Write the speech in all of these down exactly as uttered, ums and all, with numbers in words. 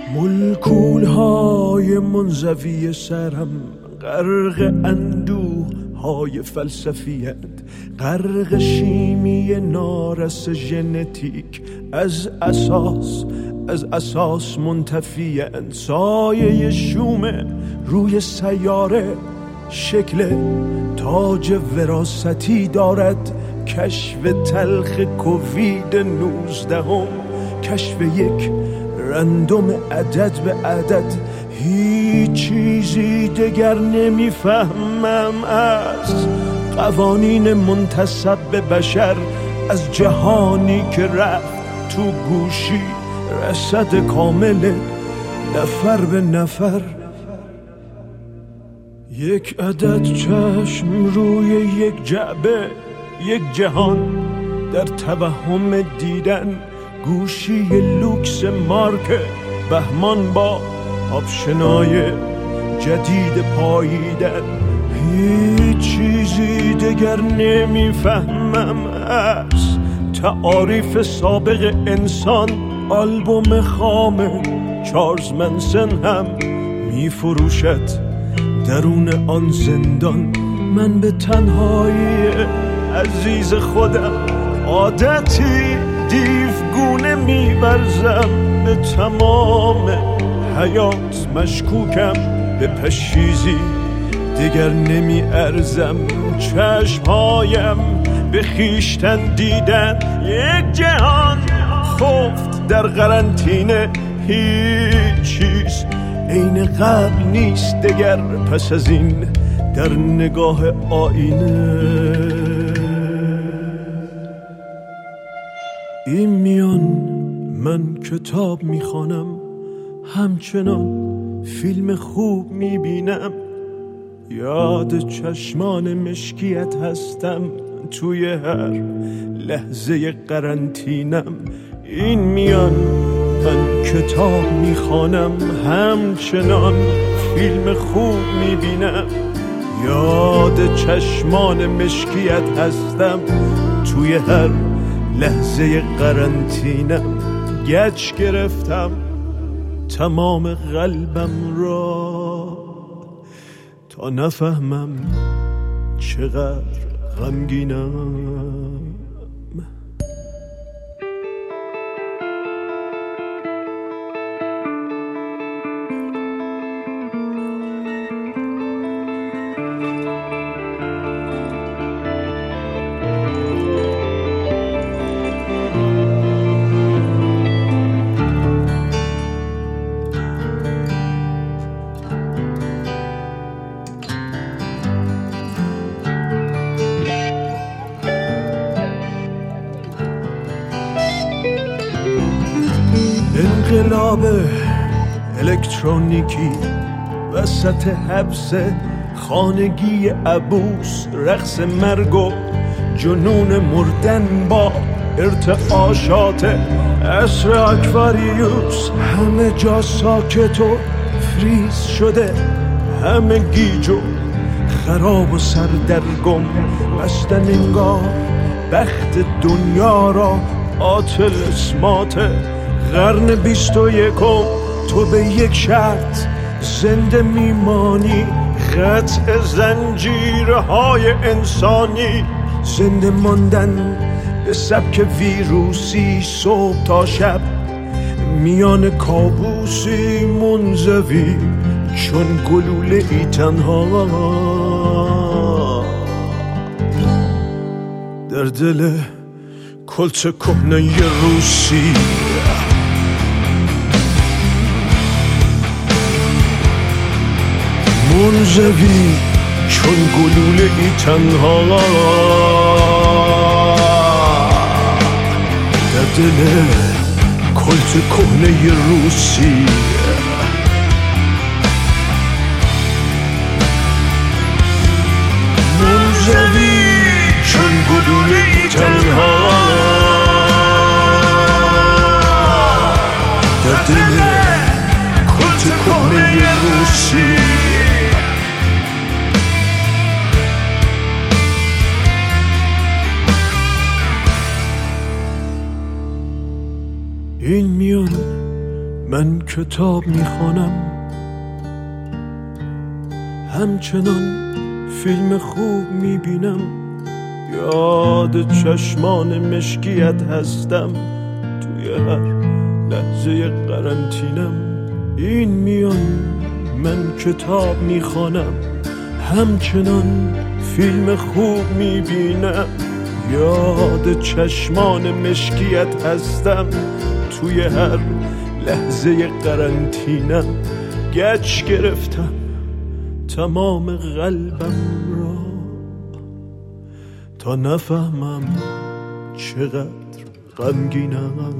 ملکولهای منزوی سرم غرق اندوه های فلسفیت، غرق شیمی نارس ژنتیک، از اساس از اساس منتفی‌اند. سایه شوم روی سیاره شکل تاج وراثتی دارد. کشف تلخ کووید نوزدهم، کشف یک رندوم عدد به عدد. هیچ چیزی دگر نمیفهمم از قوانین منتسب به بشر، از جهانی که رفت تو گوشی، رصد کامل نفر به نفر. یک عدد چشم روی یک جعبه، یک جهان در توهم دیدن. گوشی لوکس مارک بهمان با آپشنای جدید پاییدن. هیچ چیزی دگر نمیفهمم از تعاریف سابق انسان. آلبوم خام چارلز منسن هم میفروشد درون آن زندان. من به تنهایی عزیز خودم عادتی دیوگونه می‌ورزم. به تمام حیات مشکوکم، به پشیزی دیگر نمی ارزم. چشمهایم به خیشتن دیدن، یک جهان خفت در قرنطینه. هیچ چیز عین قبل نیست دگر پس از این در نگاه آینه. این میان من کتاب میخوانم، همچنان فیلم خوب میبینم. یاد چشمان مشکیت هستم توی هر لحظه قرنطینم. این میان من کتاب میخوانم، همچنان فیلم خوب میبینم. یاد چشمان مشکیت هستم توی هر لحظه قرنطینم. گچ گرفتم تمام قلبم را تا نفهمم چقدر غمگینم. انقلاب الکترونیکی وسط حبس خانگی عبوس، رقص مرگ و جنون مردن با ارتعاشات عصر اکواریوس. همه جا ساکت و فریز شده، همه گیج و خراب و سردرگم. بستن انگار بخت دنیا را آتل اسماته. قرن بیست و یکم تو به یک شرط زنده میمانی، قطع زنجیرهای انسانی. زنده ماندن به سبک ویروسی، صبح تا شب میان کابوسی منزوی چون گلوله ای تنها در دل کلت کهنه روسی. منزوی چون گلوله ای تنها در دل کلت کهنه روسی. منزوی چون گلوله ای تنها در دل کلت کهنه روسی. این میان من کتاب میخوانم، همچنان فیلم خوب میبینم، یاد چشمان مشکیت هستم توی هر لحظه قرنطینم. این میان من کتاب میخوانم، همچنان فیلم خوب میبینم، یاد چشمان مشکیت هستم توی هر لحظه قرنطینم. گچ گرفتم تمام قلبم را تا نفهمم چقدر غمگینم.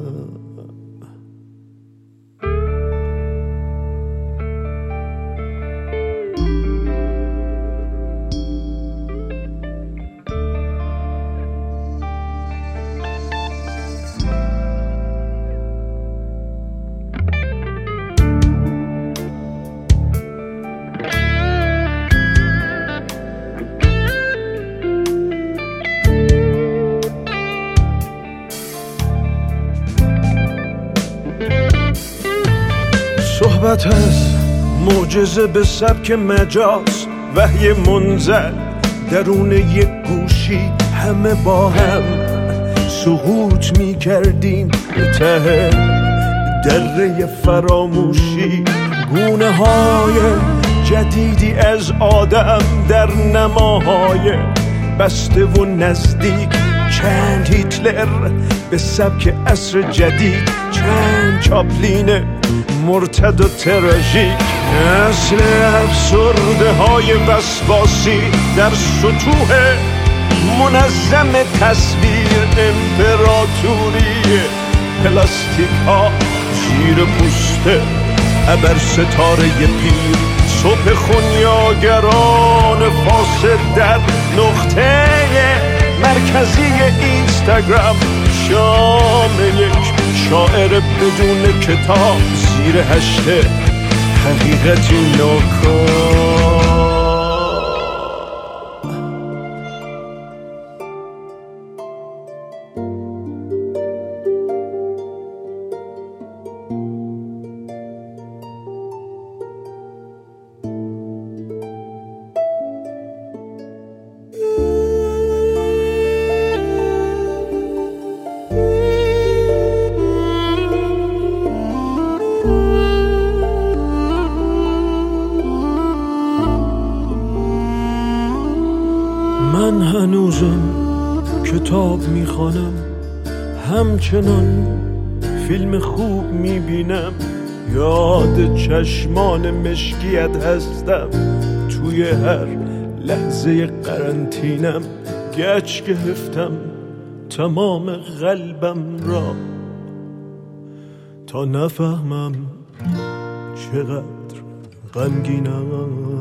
صحبت از معجزه به سبک مجاز، وحی منزل درون یک گوشی، همه با هم سقوط می کردیم به ته دره فراموشی. گونه های جدیدی از آدم در نماهای بسته و نزدیک، چند هیتلر به سبک عصر جدید، چند چاپلین مرتد و تراژیک. اصل افسرده های وسواسی در سطوح منظم تصویر، امپراتوری پلاستیک ها زیر پوست ابر ستاره پیر، صبح خونیاگران فاسد در نقطه مرکزی اینستاگرام، شام یک شاعر بدون کتاب زیر هشته حقیقتی ناکام. من هنوزم کتاب میخوانم، همچنان فیلم خوب میبینم، یاد چشمان مشکیت هستم توی هر لحظه قرنطینم. گچ گرفتم تمام قلبم را تا نفهمم چقدر غمگینم.